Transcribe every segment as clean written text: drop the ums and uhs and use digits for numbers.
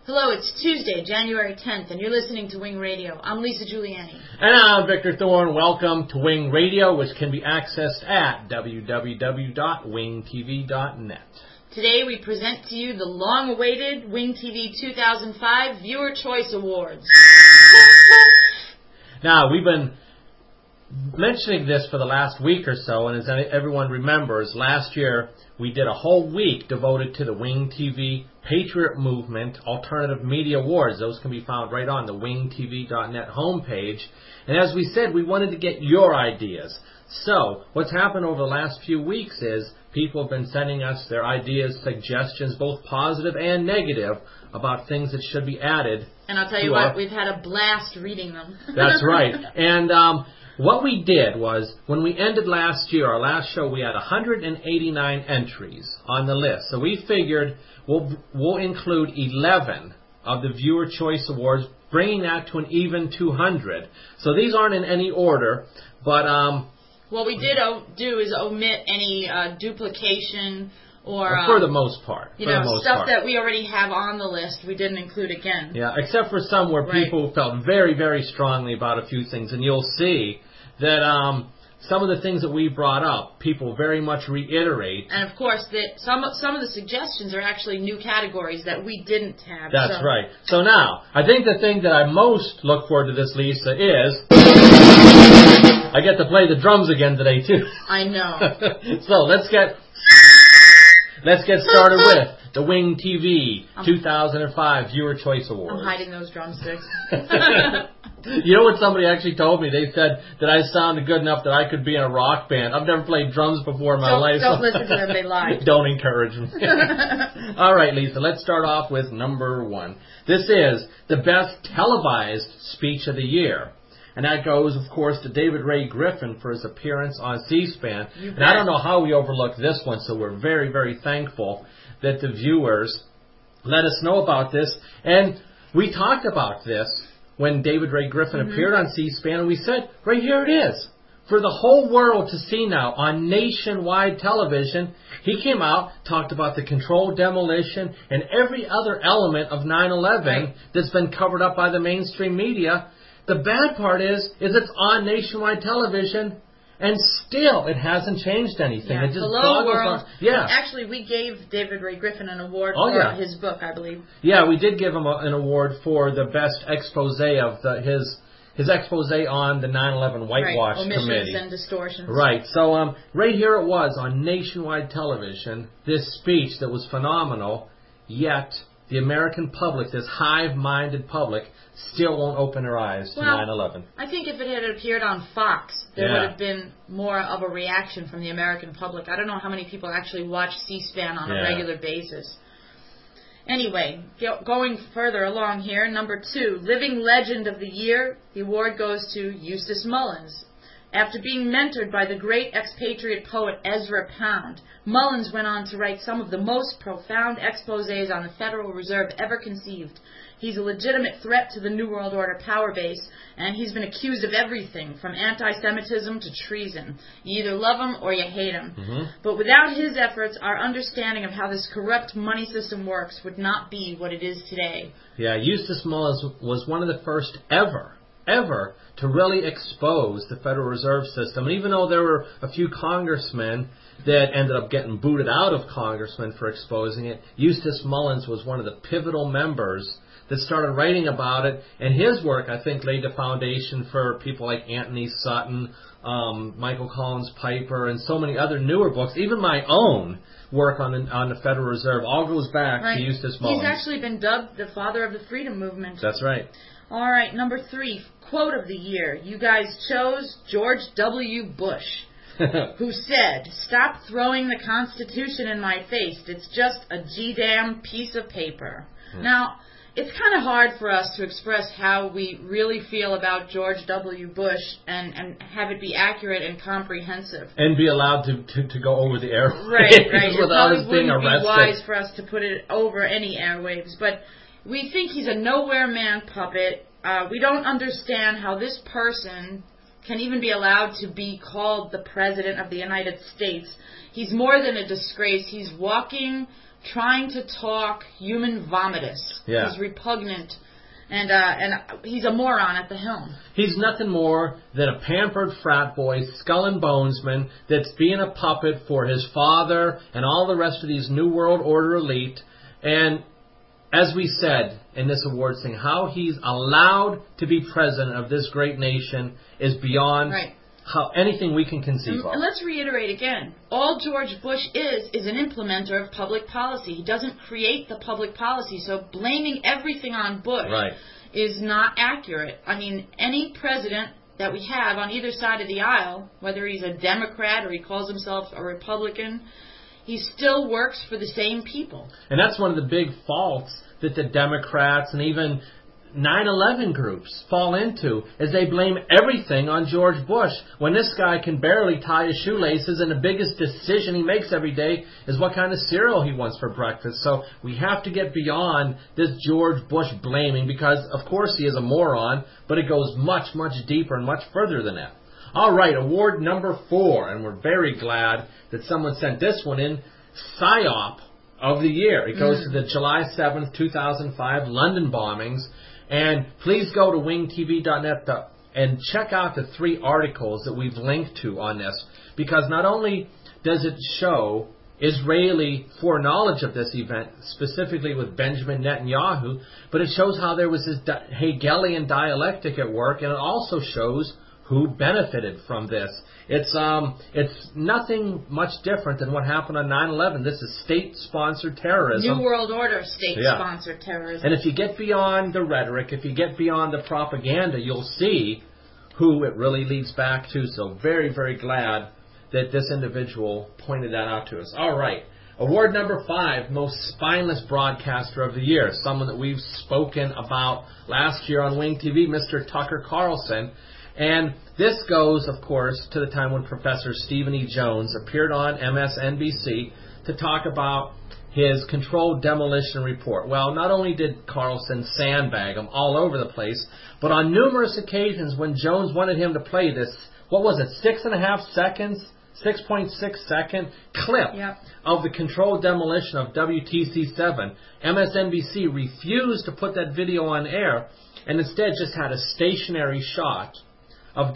Hello, it's Tuesday, January 10th, and you're listening to Wing Radio. I'm Lisa Giuliani. And I'm Victor Thorne. Welcome to Wing Radio, which can be accessed at www.wingtv.net. Today we present to you the long-awaited Wing TV 2005 Viewer Choice Awards. Now, we've been mentioning this for the last week or so, and as everyone remembers, last year we did a whole week devoted to the Wing TV Patriot Movement Alternative Media Awards. Those can be found right on the wingtv.net homepage. And as we said, we wanted to get your ideas. So, what's happened over the last few weeks is people have been sending us their ideas, suggestions, both positive and negative, about things that should be added. And I'll tell you what, we've had a blast reading them. That's right. And what we did was, when we ended last year, our last show, we had 189 entries on the list. So we figured we'll include 11 of the Viewer Choice Awards, bringing that to an even 200. So these aren't in any order, but what we did do is omit any duplication or for the most part. Stuff that we already have on the list, we didn't include again. Yeah, except for some where people felt very, very strongly about a few things. And you'll see that some of the things that we brought up, people very much reiterate. And, of course, that some of the suggestions are actually new categories that we didn't have. That's right. So now, I think the thing that I most look forward to this, Lisa, is I get to play the drums again today, too. I know. So let's get started with the Wing TV 2005 Viewer Choice Awards. I'm hiding those drumsticks. You know what somebody actually told me? They said that I sounded good enough that I could be in a rock band. I've never played drums before in my life. Don't listen to them, they lie. Don't encourage them. All right, Lisa, let's start off with number one. This is the best televised speech of the year. And that goes, of course, to David Ray Griffin for his appearance on C-SPAN. And I don't know how we overlooked this one, so we're very, very thankful that the viewers let us know about this. And we talked about this when David Ray Griffin appeared on C-SPAN, and we said, right here it is. For the whole world to see now on nationwide television, he came out, talked about the controlled demolition and every other element of 9/11 that's been covered up by the mainstream media. The bad part is it's on nationwide television, and still it hasn't changed anything. Yeah. It just Hello, world. Yeah. Actually, we gave David Ray Griffin an award for his book, I believe. Yeah, we did give him an award for the best expose of his expose on the 9/11 Whitewash Committee. Omissions and distortions. Right. So right here it was on nationwide television, this speech that was phenomenal, yet the American public, this hive-minded public, still won't open their eyes to 9/11. I think if it had appeared on Fox, there would have been more of a reaction from the American public. I don't know how many people actually watch C-SPAN on a regular basis. Anyway, going further along here, number 2, Living Legend of the Year, the award goes to Eustace Mullins. After being mentored by the great expatriate poet Ezra Pound, Mullins went on to write some of the most profound exposés on the Federal Reserve ever conceived. He's a legitimate threat to the New World Order power base, and he's been accused of everything, from anti-Semitism to treason. You either love him or you hate him. But without his efforts, our understanding of how this corrupt money system works would not be what it is today. Yeah, Eustace Mullins was one of the first ever to really expose the Federal Reserve System. And even though there were a few congressmen that ended up getting booted out of congressmen for exposing it, Eustace Mullins was one of the pivotal members that started writing about it. And his work, I think, laid the foundation for people like Anthony Sutton, Michael Collins Piper, and so many other newer books. Even my own work on the Federal Reserve all goes back to Eustace Mullins. He's actually been dubbed the father of the freedom movement. That's right. All right, number 3, quote of the year. You guys chose George W. Bush, who said, "Stop throwing the Constitution in my face. It's just a G-damn piece of paper." Now, it's kind of hard for us to express how we really feel about George W. Bush and have it be accurate and comprehensive. And be allowed to go over the airwaves right. without us being arrested. It wouldn't be wise for us to put it over any airwaves, but we think he's a nowhere man puppet. We don't understand how this person can even be allowed to be called the President of the United States. He's more than a disgrace. He's walking trying to talk human vomitus. Yeah. He's repugnant. And he's a moron at the helm. He's nothing more than a pampered frat boy, skull and bonesman, that's being a puppet for his father and all the rest of these New World Order elite. And as we said in this awards thing, how he's allowed to be president of this great nation is beyond how anything we can conceive of. And let's reiterate again, all George Bush is an implementer of public policy. He doesn't create the public policy, so blaming everything on Bush is not accurate. I mean, any president that we have on either side of the aisle, whether he's a Democrat or he calls himself a Republican, he still works for the same people. And that's one of the big faults that the Democrats and even 9/11 groups fall into, is they blame everything on George Bush when this guy can barely tie his shoelaces, and the biggest decision he makes every day is what kind of cereal he wants for breakfast. So we have to get beyond this George Bush blaming, because of course he is a moron, but it goes much, much deeper and much further than that. All right, award number 4, and we're very glad that someone sent this one in, PSYOP of the Year. It goes to the July 7th, 2005 London bombings. And please go to wingtv.net and check out the 3 articles that we've linked to on this, because not only does it show Israeli foreknowledge of this event, specifically with Benjamin Netanyahu, but it shows how there was this Hegelian dialectic at work, and it also shows who benefited from this. It's nothing much different than what happened on 9/11. This is state-sponsored terrorism. New World Order state-sponsored terrorism. And if you get beyond the rhetoric, if you get beyond the propaganda, you'll see who it really leads back to. So very, very glad that this individual pointed that out to us. All right. Award number 5, most spineless broadcaster of the year. Someone that we've spoken about last year on Wing TV, Mr. Tucker Carlson. And this goes, of course, to the time when Professor Stephen E. Jones appeared on MSNBC to talk about his controlled demolition report. Well, not only did Carlson sandbag him all over the place, but on numerous occasions when Jones wanted him to play this, 6.6 second clip of the controlled demolition of WTC-7, MSNBC refused to put that video on air and instead just had a stationary shot of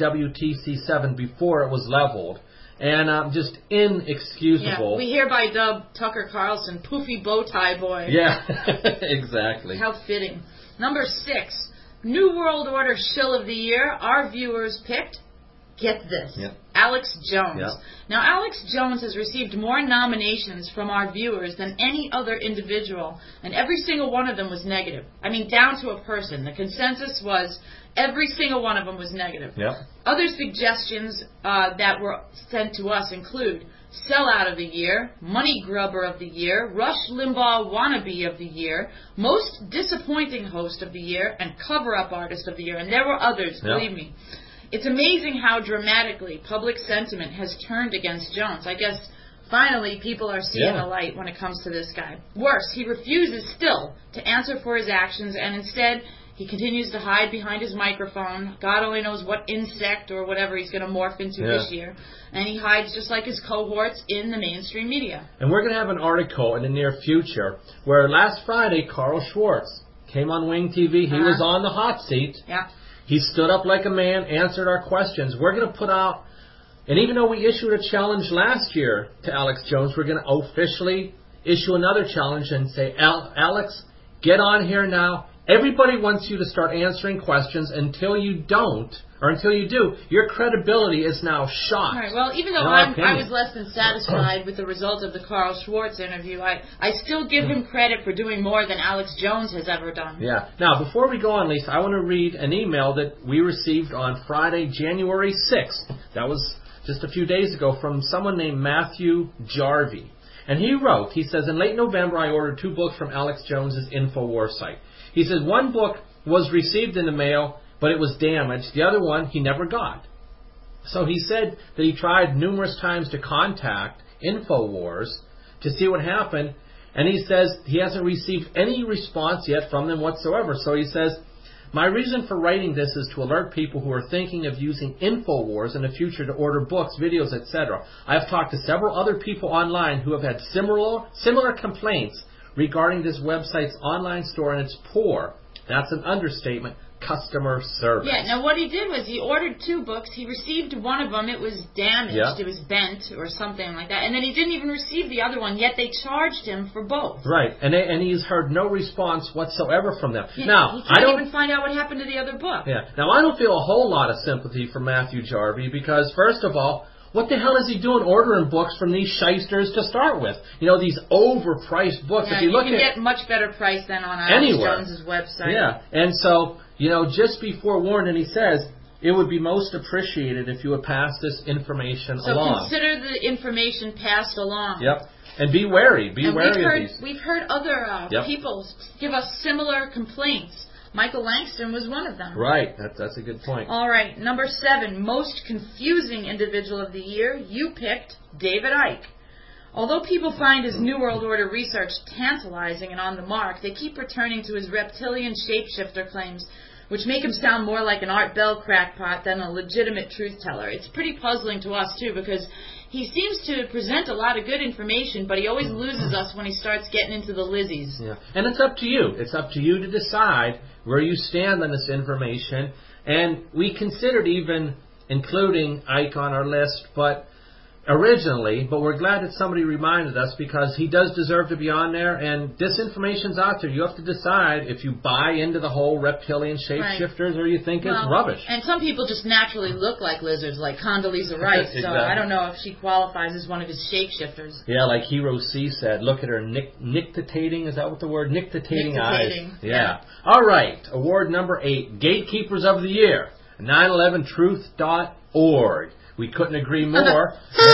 WTC-7 before it was leveled. And just inexcusable. Yeah, we hereby dub Tucker Carlson Poofy Bowtie Boy. Yeah, exactly. How fitting. Number 6, New World Order Shill of the Year. Our viewers picked, get this, Alex Jones. Yep. Now, Alex Jones has received more nominations from our viewers than any other individual, and every single one of them was negative. I mean, down to a person. The consensus was every single one of them was negative. Yep. Other suggestions that were sent to us include Sellout of the Year, Money Grubber of the Year, Rush Limbaugh Wannabe of the Year, Most Disappointing Host of the Year, and Cover-Up Artist of the Year. And there were others, believe me. It's amazing how dramatically public sentiment has turned against Jones. I guess finally people are seeing the light when it comes to this guy. Worse, he refuses still to answer for his actions, and instead he continues to hide behind his microphone. God only knows what insect or whatever he's going to morph into this year. And he hides just like his cohorts in the mainstream media. And we're going to have an article in the near future where last Friday Carl Schwartz came on Wing TV. He was on the hot seat. Yeah. He stood up like a man, answered our questions. We're going to put out, and even though we issued a challenge last year to Alex Jones, we're going to officially issue another challenge and say, Alex, get on here now. Everybody wants you to start answering questions. Until you don't, or until you do, your credibility is now shot. All right. Well, even though I was less than satisfied with the result of the Carl Schwartz interview, I still give him credit for doing more than Alex Jones has ever done. Yeah. Now, before we go on, Lisa, I want to read an email that we received on Friday, January 6th. That was just a few days ago from someone named Matthew Jarvie. And he wrote, he says, in late November, I ordered 2 books from Alex Jones's InfoWars site. He says, one book was received in the mail, but it was damaged. The other one he never got. So he said that he tried numerous times to contact InfoWars to see what happened, and he says he hasn't received any response yet from them whatsoever. So he says My reason for writing this is to alert people who are thinking of using InfoWars in the future to order books, videos, etc. I have talked to several other people online who have had similar complaints regarding this website's online store, and it's poor. That's an understatement. Customer service. Yeah, now what he did was he ordered 2 books. He received one of them. It was damaged. It was bent or something like that. And then he didn't even receive the other one, yet they charged him for both. Right, and he's heard no response whatsoever from them. Yeah, now, he can't even find out what happened to the other book. Yeah. Now, I don't feel a whole lot of sympathy for Matthew Jarvie because, first of all, what the hell is he doing ordering books from these shysters to start with? You know, these overpriced books. Yeah, if you look can get much better price than on Alex Jones's website. Yeah, and so, you know, just be forewarned, and he says, it would be most appreciated if you would pass this information along. So consider the information passed along. Yep. And be wary. Be wary of these. We've heard other people give us similar complaints. Michael Langston was one of them. Right. That's a good point. All right. Number 7, most confusing individual of the year. You picked David Icke. Although people find his New World Order research tantalizing and on the mark, they keep returning to his reptilian shapeshifter claims, which make him sound more like an Art Bell crackpot than a legitimate truth teller. It's pretty puzzling to us, too, because he seems to present a lot of good information, but he always loses us when he starts getting into the Lizzies. Yeah. And it's up to you. It's up to you to decide where you stand on this information. And we considered even including Icke on our list, but we're glad that somebody reminded us because he does deserve to be on there, and this information's out there. You have to decide if you buy into the whole reptilian shapeshifters or you think it's rubbish. And some people just naturally look like lizards, like Condoleezza Rice, Exactly. So I don't know if she qualifies as one of his shapeshifters. Yeah, like Hero C said, look at her nictitating, is that what the word? Nictitating eyes. Yeah. All right, award number 8, Gatekeepers of the Year, 911truth.org. We couldn't agree more.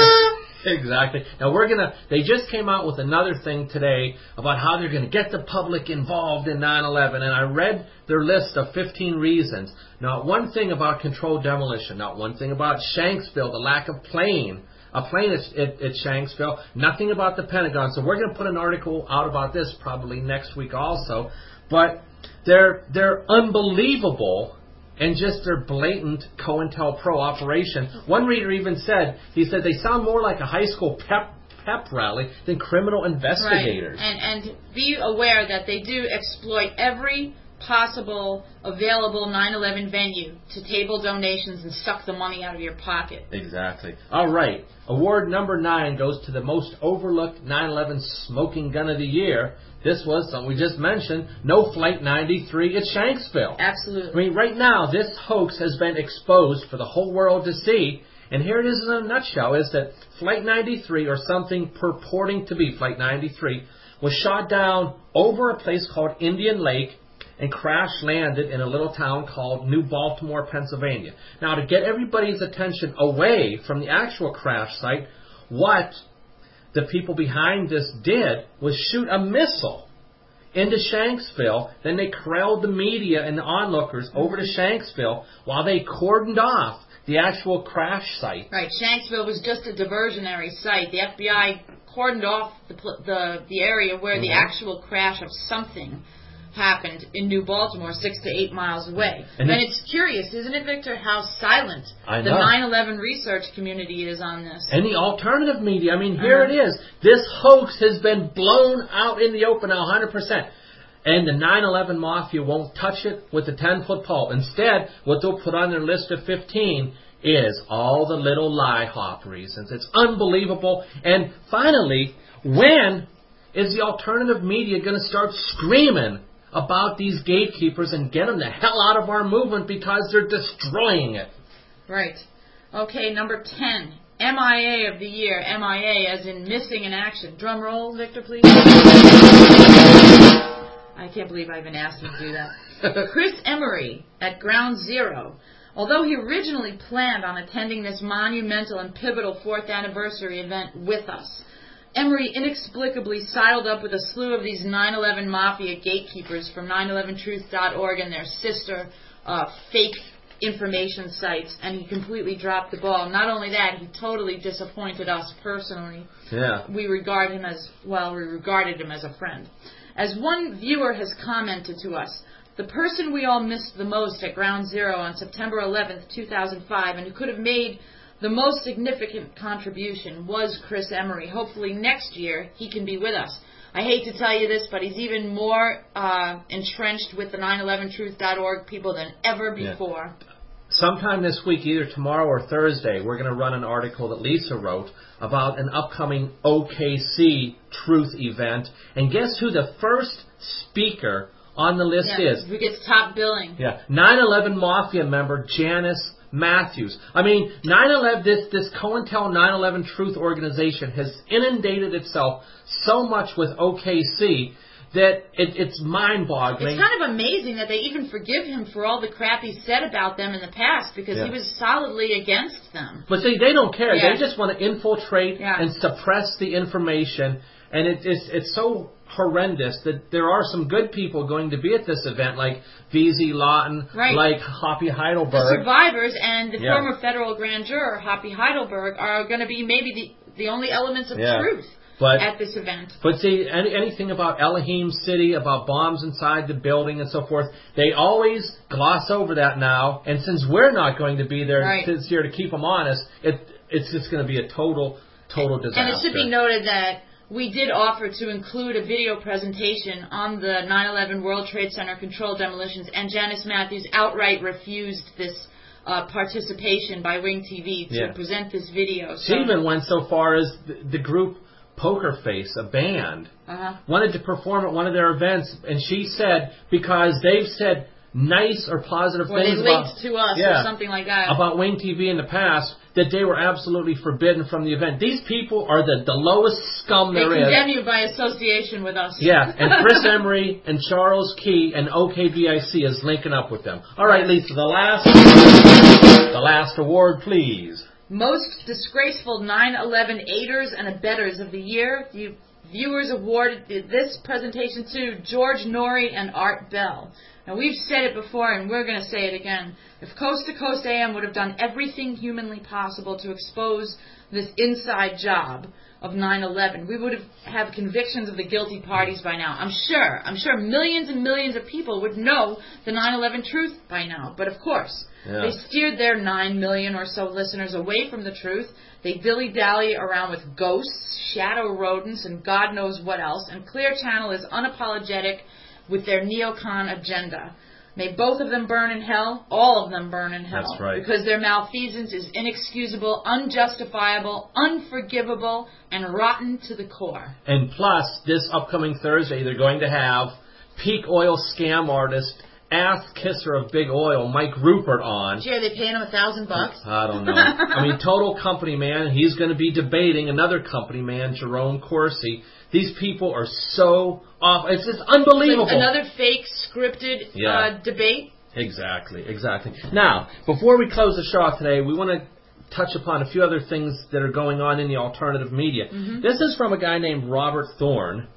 Exactly. Now they just came out with another thing today about how they're going to get the public involved in 9/11, and I read their list of 15 reasons. Not one thing about controlled demolition, not one thing about Shanksville, the lack of a plane at Shanksville, nothing about the Pentagon. So we're going to put an article out about this probably next week also. But they're unbelievable. And just their blatant COINTELPRO operation. One reader even said, he said they sound more like a high school pep rally than criminal investigators. Right. And be aware that they do exploit every possible available 9/11 venue to table donations and suck the money out of your pocket. Exactly. All right. Award number 9 goes to the most overlooked 9/11 smoking gun of the year. This was something we just mentioned, no Flight 93 at Shanksville. Absolutely. I mean, right now, this hoax has been exposed for the whole world to see, and here it is in a nutshell, is that Flight 93, or something purporting to be Flight 93, was shot down over a place called Indian Lake and crash-landed in a little town called New Baltimore, Pennsylvania. Now, to get everybody's attention away from the actual crash site, what the people behind this did was shoot a missile into Shanksville. Then they corralled the media and the onlookers over to Shanksville while they cordoned off the actual crash site. Right. Shanksville was just a diversionary site. The FBI cordoned off the area where the actual crash of something happened in New Baltimore, 6 to 8 miles away. And it's curious, isn't it, Victor, how silent the 9/11 research community is on this? And the alternative media, I mean, here it is. This hoax has been blown out in the open now 100%. And the 9/11 mafia won't touch it with a 10-foot pole. Instead, what they'll put on their list of 15 is all the little lie-hop reasons. It's unbelievable. And finally, when is the alternative media going to start screaming about these gatekeepers and get them the hell out of our movement because they're destroying it? Right. Okay, number 10. MIA of the year. MIA as in missing in action. Drum roll, Victor, please. I can't believe I even asked him to do that. Chris Emery at Ground Zero. Although he originally planned on attending this monumental and pivotal 4th anniversary event with us, Emery inexplicably sidled up with a slew of these 9/11 mafia gatekeepers from 911truth.org and their sister fake information sites, and he completely dropped the ball. Not only that, he totally disappointed us personally. Yeah. We regarded him as a friend. As one viewer has commented to us, The person we all missed the most at Ground Zero on September 11th, 2005, and who could have made the most significant contribution was Chris Emery. Hopefully next year he can be with us. I hate to tell you this, but he's even more entrenched with the 911truth.org people than ever before. Yeah. Sometime this week, either tomorrow or Thursday, we're going to run an article that Lisa wrote about an upcoming OKC Truth event. And guess who the first speaker on the list is? Who gets top billing? Yeah, 9/11 Mafia member Janice Matthews. I mean, 9/11. This COINTEL 9/11 Truth organization has inundated itself so much with OKC that it's mind-boggling. It's kind of amazing that they even forgive him for all the crap he said about them in the past, because he was solidly against them. But see, they don't care. They just want to infiltrate and suppress the information, and it's so horrendous that there are some good people going to be at this event, like V.Z. Lawton, like Hoppy Heidelberg. The survivors and the former federal grand juror, Hoppy Heidelberg, are going to be maybe the only elements of truth at this event. But see, anything about Elohim City, about bombs inside the building and so forth, they always gloss over that now. And since we're not going to be there this year to keep them honest, it's just going to be a total disaster. And it should be noted that we did offer to include a video presentation on the 9/11 World Trade Center controlled demolitions, and Janice Matthews outright refused this participation by Wing TV to present this video. She even went so far as the group Poker Face, a band, wanted to perform at one of their events, and she said, because they've said nice or positive things they linked to us or something like that about Wing TV in the past, that they were absolutely forbidden from the event. These people are the lowest scum there is. They condemn you by association with us. Yeah, and Chris Emery and Charles Key and OKBIC is linking up with them. All right, Lisa, the last award, please. Most disgraceful 9/11 aiders and abettors of the year. The viewers awarded this presentation to George Norrie and Art Bell. Now, we've said it before, and we're going to say it again. If Coast to Coast AM would have done everything humanly possible to expose this inside job of 9/11, we would have convictions of the guilty parties by now. I'm sure millions and millions of people would know the 9/11 truth by now. But of course, they steered their 9 million or so listeners away from the truth. They dilly-dally around with ghosts, shadow rodents, and God knows what else. And Clear Channel is unapologetic with their neocon agenda. May both of them burn in hell, all of them burn in hell. That's right. Because their malfeasance is inexcusable, unjustifiable, unforgivable, and rotten to the core. And plus, this upcoming Thursday, they're going to have peak oil scam artist, ass kisser of big oil, Mike Rupert on. Gee, are they paying him $1,000? I don't know. I mean, total company man. He's going to be debating another company man, Jerome Corsi. These people are so off. It's just unbelievable. Like another fake scripted debate. Exactly. Now, before we close the show today, we want to touch upon a few other things that are going on in the alternative media. Mm-hmm. This is from a guy named Robert Thorne,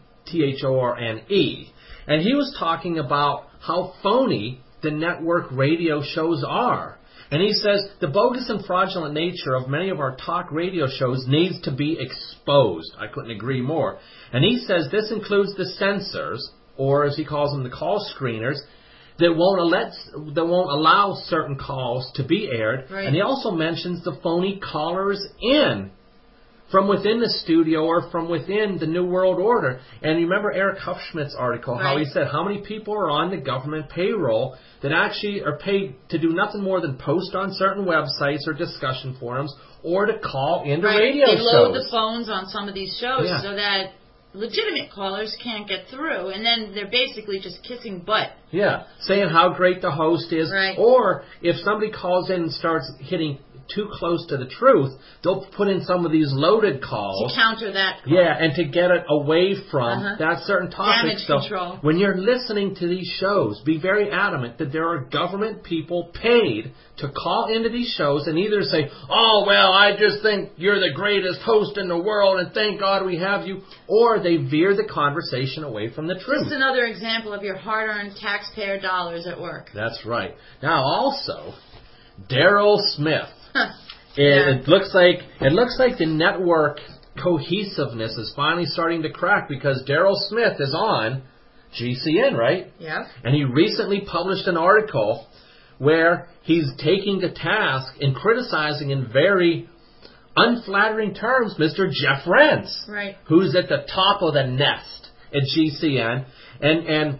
Thorne, and he was talking about how phony the network radio shows are. And he says the bogus and fraudulent nature of many of our talk radio shows needs to be exposed. I couldn't agree more. And he says this includes the censors, or as he calls them, the call screeners, that won't allow certain calls to be aired. Right. And he also mentions the phony callers in from within the studio or from within the New World Order. And you remember Eric Huffschmidt's article, how he said how many people are on the government payroll that actually are paid to do nothing more than post on certain websites or discussion forums or to call into radio shows. They load the phones on some of these shows so that legitimate callers can't get through, and then they're basically just kissing butt. Yeah, saying how great the host is. Right. Or if somebody calls in and starts hitting too close to the truth, they'll put in some of these loaded calls. To counter that call. Yeah, and to get it away from that certain topic. Damage control. When you're listening to these shows, be very adamant that there are government people paid to call into these shows and either say, oh, well, I just think you're the greatest host in the world and thank God we have you, or they veer the conversation away from the truth. This is another example of your hard-earned taxpayer dollars at work. That's right. Now, also, Daryl Smith. It looks like the network cohesiveness is finally starting to crack because Daryl Smith is on GCN, right? Yeah. And he recently published an article where he's taking to task and criticizing in very unflattering terms Mr. Jeff Rense, right, who's at the top of the nest at GCN. And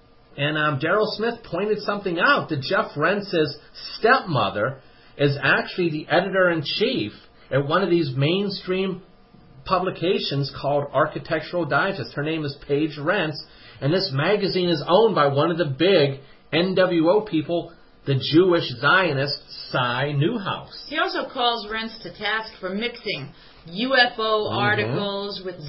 Daryl Smith pointed something out, that Jeff Rense's stepmother is actually the editor-in-chief at one of these mainstream publications called Architectural Digest. Her name is Paige Rense, and this magazine is owned by one of the big NWO people, the Jewish Zionist Cy Newhouse. He also calls Rense to task for mixing UFO articles with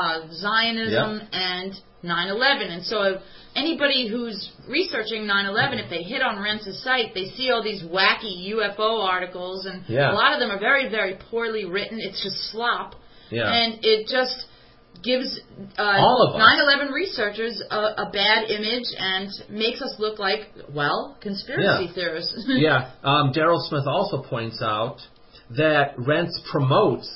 Zionism and 9/11. And so anybody who's researching 9/11, if they hit on Rense's site, they see all these wacky UFO articles, and a lot of them are very, very poorly written. It's just slop. Yeah. And it just gives all of us 9/11 researchers a bad image and makes us look like, well, conspiracy theorists. Daryl Smith also points out that Rense promotes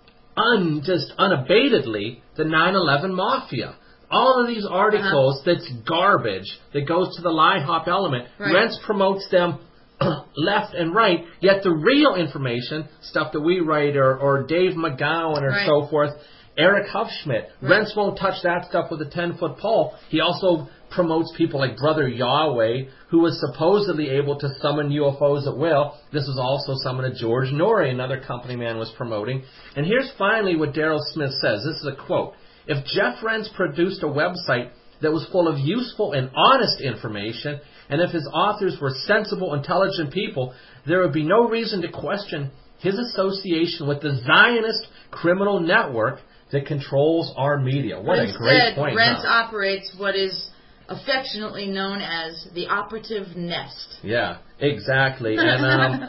just unabatedly the 9/11 Mafia. All of these articles that's garbage, that goes to the lie hop element, Rense promotes them left and right, yet the real information, stuff that we write, or Dave McGowan or so forth, Eric Huffschmidt, Rense won't touch that stuff with a 10-foot pole. He also promotes people like Brother Yahweh, who was supposedly able to summon UFOs at will. This is also someone that George Norrie, another company man, was promoting. And here's finally what Daryl Smith says. This is a quote. If Jeff Rense produced a website that was full of useful and honest information, and if his authors were sensible, intelligent people, there would be no reason to question his association with the Zionist criminal network that controls our media. What a great point. Rense operates what is affectionately known as the operative nest. Yeah, exactly. And,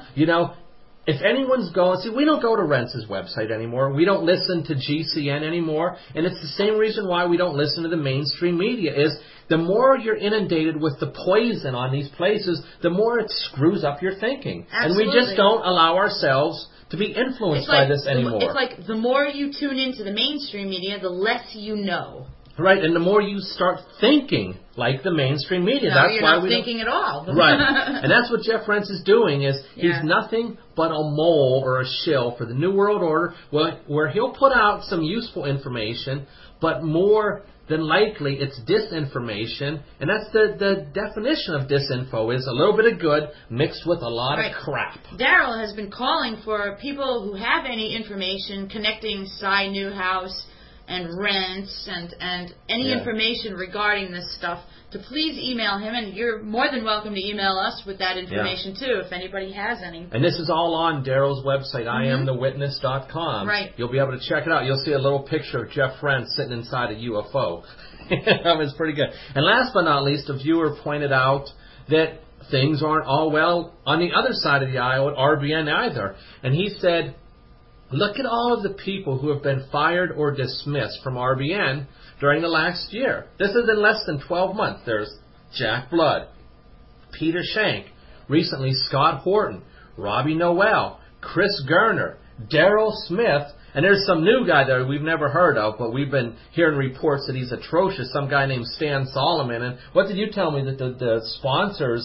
if anyone's going, we don't go to Rense's website anymore. We don't listen to GCN anymore. And it's the same reason why we don't listen to the mainstream media, is the more you're inundated with the poison on these places, the more it screws up your thinking. Absolutely. And we just don't allow ourselves to be influenced by this anymore. It's like the more you tune into the mainstream media, the less you know. Right, and the more you start thinking like the mainstream media, that's you're why not we thinking at all. Right, and that's what Jeff Rense is doing. He's nothing but a mole or a shill for the New World Order, where he'll put out some useful information, but more than likely it's disinformation, and that's the definition of disinfo, is a little bit of good mixed with a lot of crap. Daryl has been calling for people who have any information connecting Cy Newhouse and Rense and any information regarding this stuff to please email him, and you're more than welcome to email us with that information too, if anybody has any. And this is all on Daryl's website, IamTheWitness.com. Right. You'll be able to check it out. You'll see a little picture of Jeff Rense sitting inside a UFO. It's pretty good. And last but not least, a viewer pointed out that things aren't all well on the other side of the aisle at RBN either. And he said, look at all of the people who have been fired or dismissed from RBN during the last year. This is in less than 12 months. There's Jack Blood, Peter Shank, recently Scott Horton, Robbie Noel, Chris Gerner, Daryl Smith, and there's some new guy there we've never heard of, but we've been hearing reports that he's atrocious, some guy named Stan Solomon. And what did you tell me that the sponsors...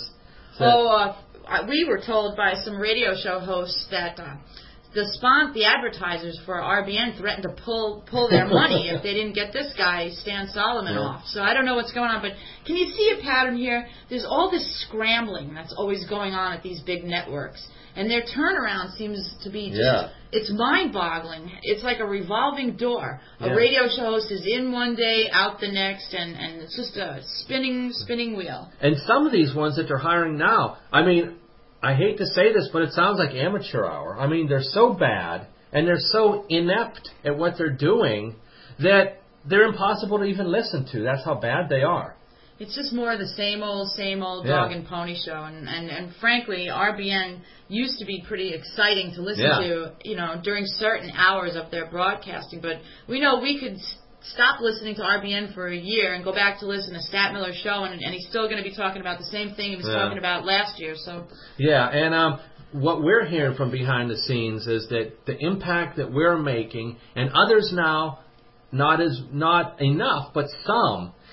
we were told by some radio show hosts that... The advertisers for RBN threatened to pull their money if they didn't get this guy, Stan Solomon, off. So I don't know what's going on, but can you see a pattern here? There's all this scrambling that's always going on at these big networks, and their turnaround seems to be just, it's mind-boggling. It's like a revolving door. A radio show host is in one day, out the next, and it's just a spinning wheel. And some of these ones that they're hiring now, I hate to say this, but it sounds like amateur hour. They're so bad, and they're so inept at what they're doing that they're impossible to even listen to. That's how bad they are. It's just more of the same old dog and pony show. And frankly, RBN used to be pretty exciting to listen to, during certain hours of their broadcasting. But we know we could stop listening to RBN for a year and go back to listen to Stat Miller's show, and he's still going to be talking about the same thing he was talking about last year. So and what we're hearing from behind the scenes is that the impact that we're making, and others now, not enough, but some,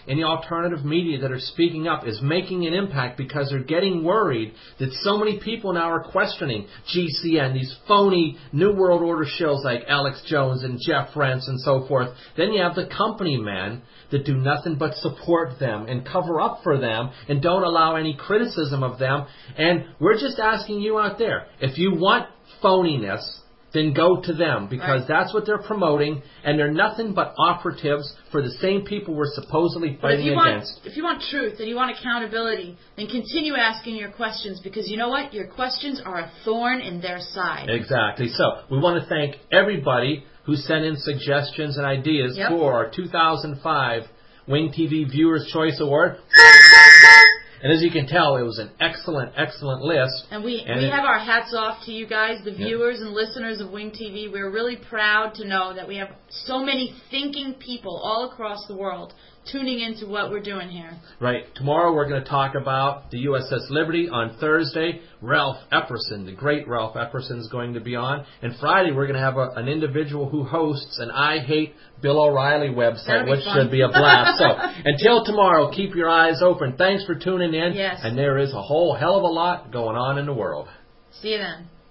in the alternative media that are speaking up is making an impact because they're getting worried that so many people now are questioning GCN, these phony New World Order shows like Alex Jones and Jeff Rense and so forth. Then you have the company men that do nothing but support them and cover up for them and don't allow any criticism of them. And we're just asking you out there, if you want phoniness, then go to them, because that's what they're promoting, and they're nothing but operatives for the same people we're supposedly fighting against. If you want truth and you want accountability, then continue asking your questions, because you know what? Your questions are a thorn in their side. Exactly. So we want to thank everybody who sent in suggestions and ideas for our 2005 Wing TV Viewers' Choice Award. And as you can tell, it was an excellent, excellent list. And we have our hats off to you guys, the viewers and listeners of Wing TV. We're really proud to know that we have so many thinking people all across the world tuning into what we're doing here. Right. Tomorrow we're going to talk about the USS Liberty. On Thursday, Ralph Epperson, the great Ralph Epperson, is going to be on. And Friday we're going to have an individual who hosts an I Hate Bill O'Reilly website, which should be a blast. So until tomorrow, keep your eyes open. Thanks for tuning in. Yes. And there is a whole hell of a lot going on in the world. See you then.